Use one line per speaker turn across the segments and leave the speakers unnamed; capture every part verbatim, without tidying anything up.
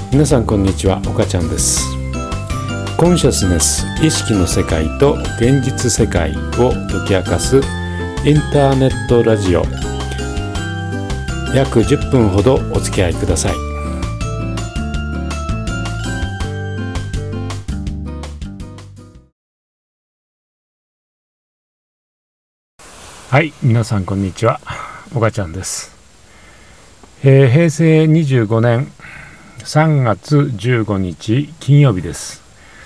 皆さんこんにちは、岡ちゃんです。コンシャスネス、意識の世界と現実世界を解き明かすインターネットラジオ、約じゅっぷんほどお付き合いください。はい、皆さんこんにちは、岡ちゃんです。えー、へいせいにじゅうごねんさんがつじゅうごにち金曜日です。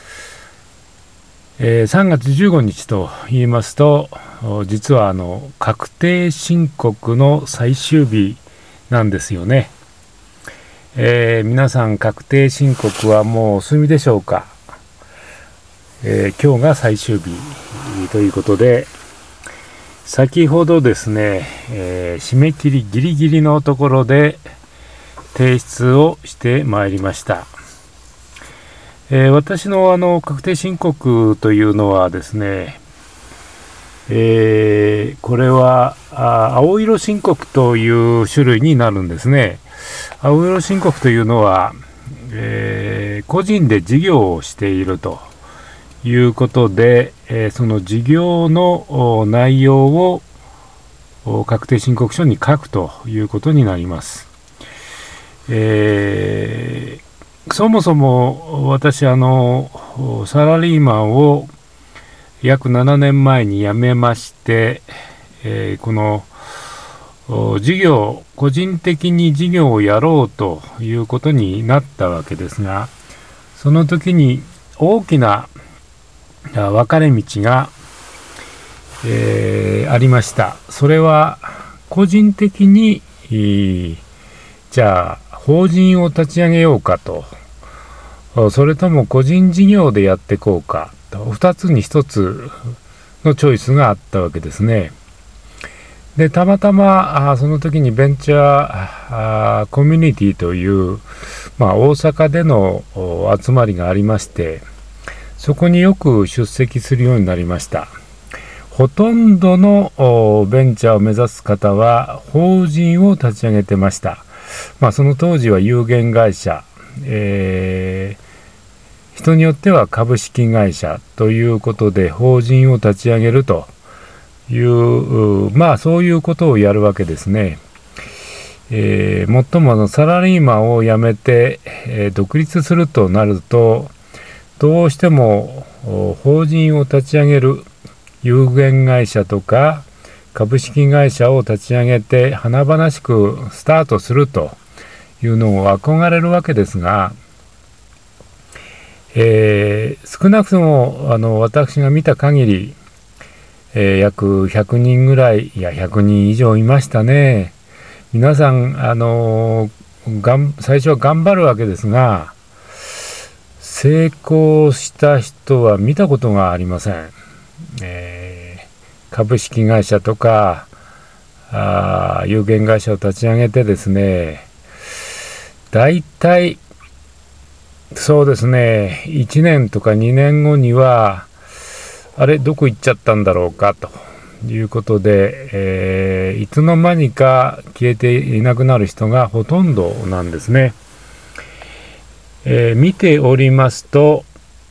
えー、さんがつじゅうごにちと言いますと、実はあの確定申告の最終日なんですよね。えー、皆さん確定申告はもうお済みでしょうか。えー、今日が最終日ということで、先ほどですね、えー、締め切りギリギリのところで提出をしてまいりました。えー、私のあの確定申告というのはですね、えー、これは青色申告という種類になるんですね。青色申告というのは、えー、個人で事業をしているということで、えー、その事業の内容を確定申告書に書くということになります。えー、そもそも私あのサラリーマンを約ななねんまえに辞めまして、えー、この事業個人的に事業をやろうということになったわけですが、その時に大きな分かれ道が、えー、ありました。それは個人的に、えー、じゃあ法人を立ち上げようかと、それとも個人事業でやっていこうかと、ふたつにひとつのチョイスがあったわけですね。で、たまたまその時にベンチャーコミュニティという、まあ、大阪での集まりがありまして、そこによく出席するようになりました。ほとんどのベンチャーを目指す方は法人を立ち上げてました。まあ、その当時は有限会社、えー、人によっては株式会社ということで法人を立ち上げるという、まあそういうことをやるわけですね。えー、もっともあのサラリーマンを辞めて、えー、独立するとなると、どうしても法人を立ち上げる有限会社とか株式会社を立ち上げて華々しくスタートするというのを憧れるわけですが、えー、少なくともあの私が見た限り、えー、約ひゃくにんぐらい、いやひゃくにん以上いましたね。皆さんあのがん最初は頑張るわけですが、成功した人は見たことがありません。えー、株式会社とかあ有限会社を立ち上げてですね、だいたいそうですね、いちねんとかにねんごにはあれどこ行っちゃったんだろうかということで、えー、いつの間にか消えていなくなる人がほとんどなんですね。えー、見ておりますと、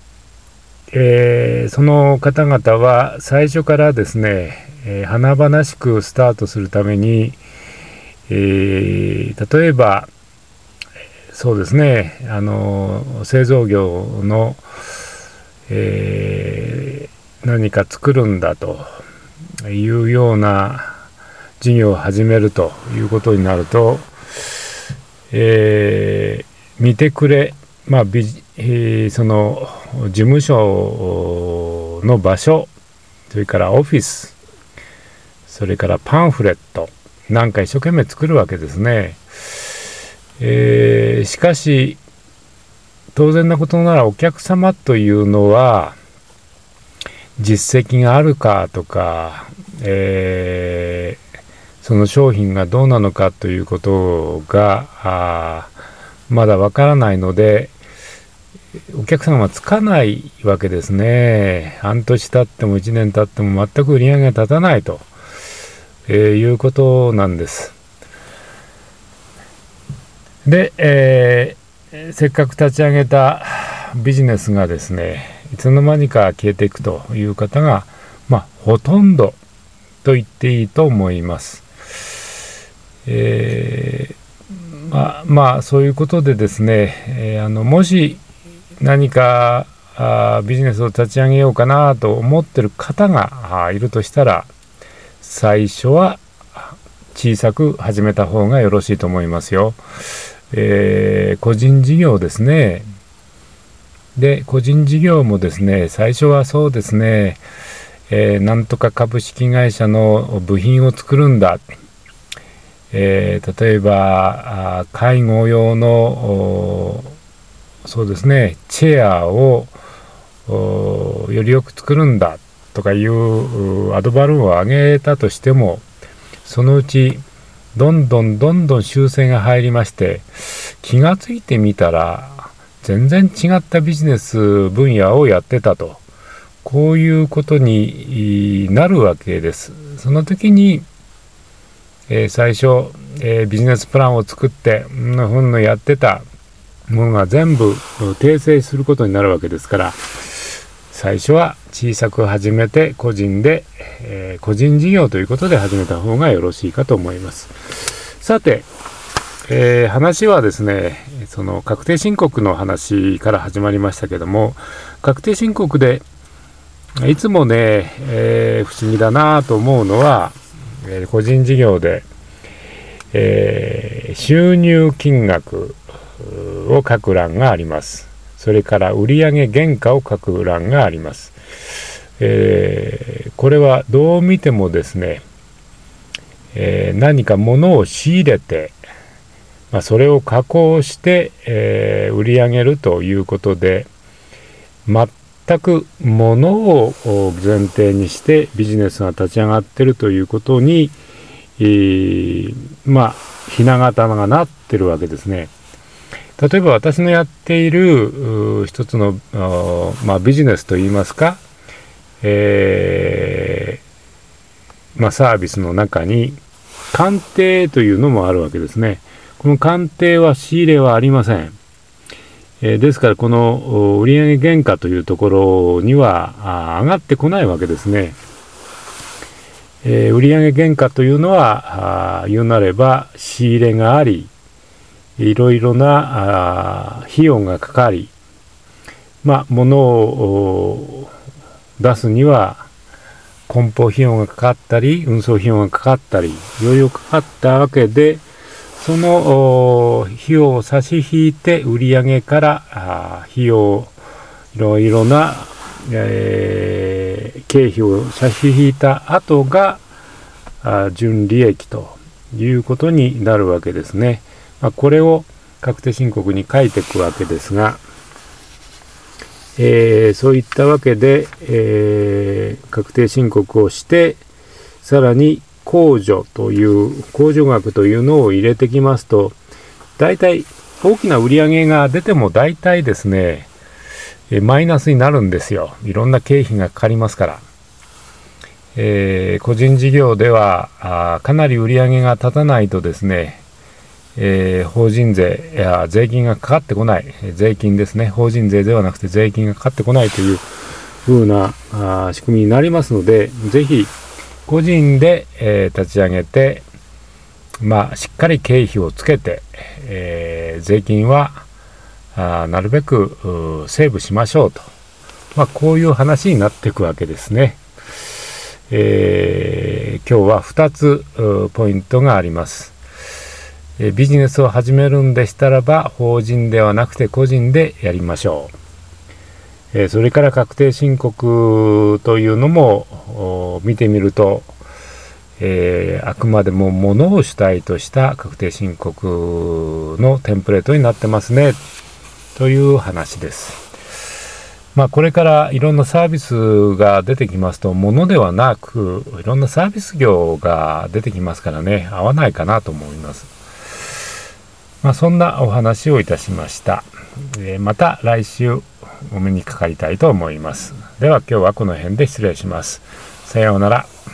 えー、その方々は最初からですね、えー、華々しくスタートするために、えー、例えばそうですね、あの製造業の、えー、何か作るんだというような事業を始めるということになると、えー、見てくれ、まあビジえー、その事務所の場所、それからオフィス、それからパンフレットなんか一生懸命作るわけですね。えー、しかし当然なことならお客様というのは実績があるかとか、えー、その商品がどうなのかということがあまだわからないので、お客さんはつかないわけですね。半年経ってもいちねん経っても全く売り上げが立たないと、えー、いうことなんです。で、えせっかく立ち上げたビジネスがですね、いつの間にか消えていくという方が、まあ、ほとんどと言っていいと思います。えー、まあ、まあそういうことでですね、えー、あのもし何かあビジネスを立ち上げようかなと思ってる方がいるとしたら、最初は小さく始めた方がよろしいと思いますよ。えー、個人事業ですね。で、個人事業もですね、最初はそうですね、えー、なんとか株式会社の部品を作るんだ。えー、例えば介護用のそうですねチェアをよりよく作るんだとかいうアドバルーンを上げたとしても、そのうちどんどんどんどん修正が入りまして、気がついてみたら全然違ったビジネス分野をやってたと、こういうことになるわけです。その時にえー、最初、えー、ビジネスプランを作ってうんのふんのやってたものが全部訂正することになるわけですから、最初は小さく始めて個人で、えー、個人事業ということで始めた方がよろしいかと思います。さて、えー、話はですね、その確定申告の話から始まりましたけども、確定申告でいつもね、えー、不思議だなと思うのは、個人事業で、えー、収入金額を書く欄があります。それから売上原価を書く欄があります。えー、これはどう見てもですね、えー、何か物を仕入れて、まあ、それを加工して、えー、売り上げるということで、全く物を前提にしてビジネスが立ち上がっているということに、えー、まあひな形がなってるわけですね。例えば私のやっている一つの、まあ、ビジネスといいますか、えーまあ、サービスの中に鑑定というのもあるわけですね。この鑑定は仕入れはありません。えー、ですからこの売上原価というところには上がってこないわけですね。えー、売上原価というのは言うなれば仕入れがあり、いろいろな費用がかかり、まあ物を出すには梱包費用がかかったり運送費用がかかったりいろいろかかったわけで、その費用を差し引いて売上から費用いろいろな、えー、経費を差し引いた後が純利益ということになるわけですね。まあ、これを確定申告に書いていくわけですが、えー、そういったわけで、えー、確定申告をしてさらに控除という控除額というのを入れてきますと、大体大きな売上が出ても大体ですねマイナスになるんですよ。いろんな経費がかかりますから。えー、個人事業ではあかなり売上が立たないとですね、えー、法人税や税金がかかってこない、税金ですね、法人税ではなくて税金がかかってこないというふうなあ仕組みになりますので、ぜひ個人で、えー、立ち上げて、まあ、しっかり経費をつけて、えー、税金はあなるべくセーブしましょうと、まあ、こういう話になっていくわけですね。えー、今日はふたつポイントがあります。えー、ビジネスを始めるんでしたらば法人ではなくて個人でやりましょう。えー、それから確定申告というのも見てみると、えー、あくまでも物を主体とした確定申告のテンプレートになってますねという話です。まあ、これからいろんなサービスが出てきますと、物ではなくいろんなサービス業が出てきますからね、合わないかなと思います。まあ、そんなお話をいたしました。えー、また来週お目にかかりたいと思います。では今日はこの辺で失礼します。さようなら。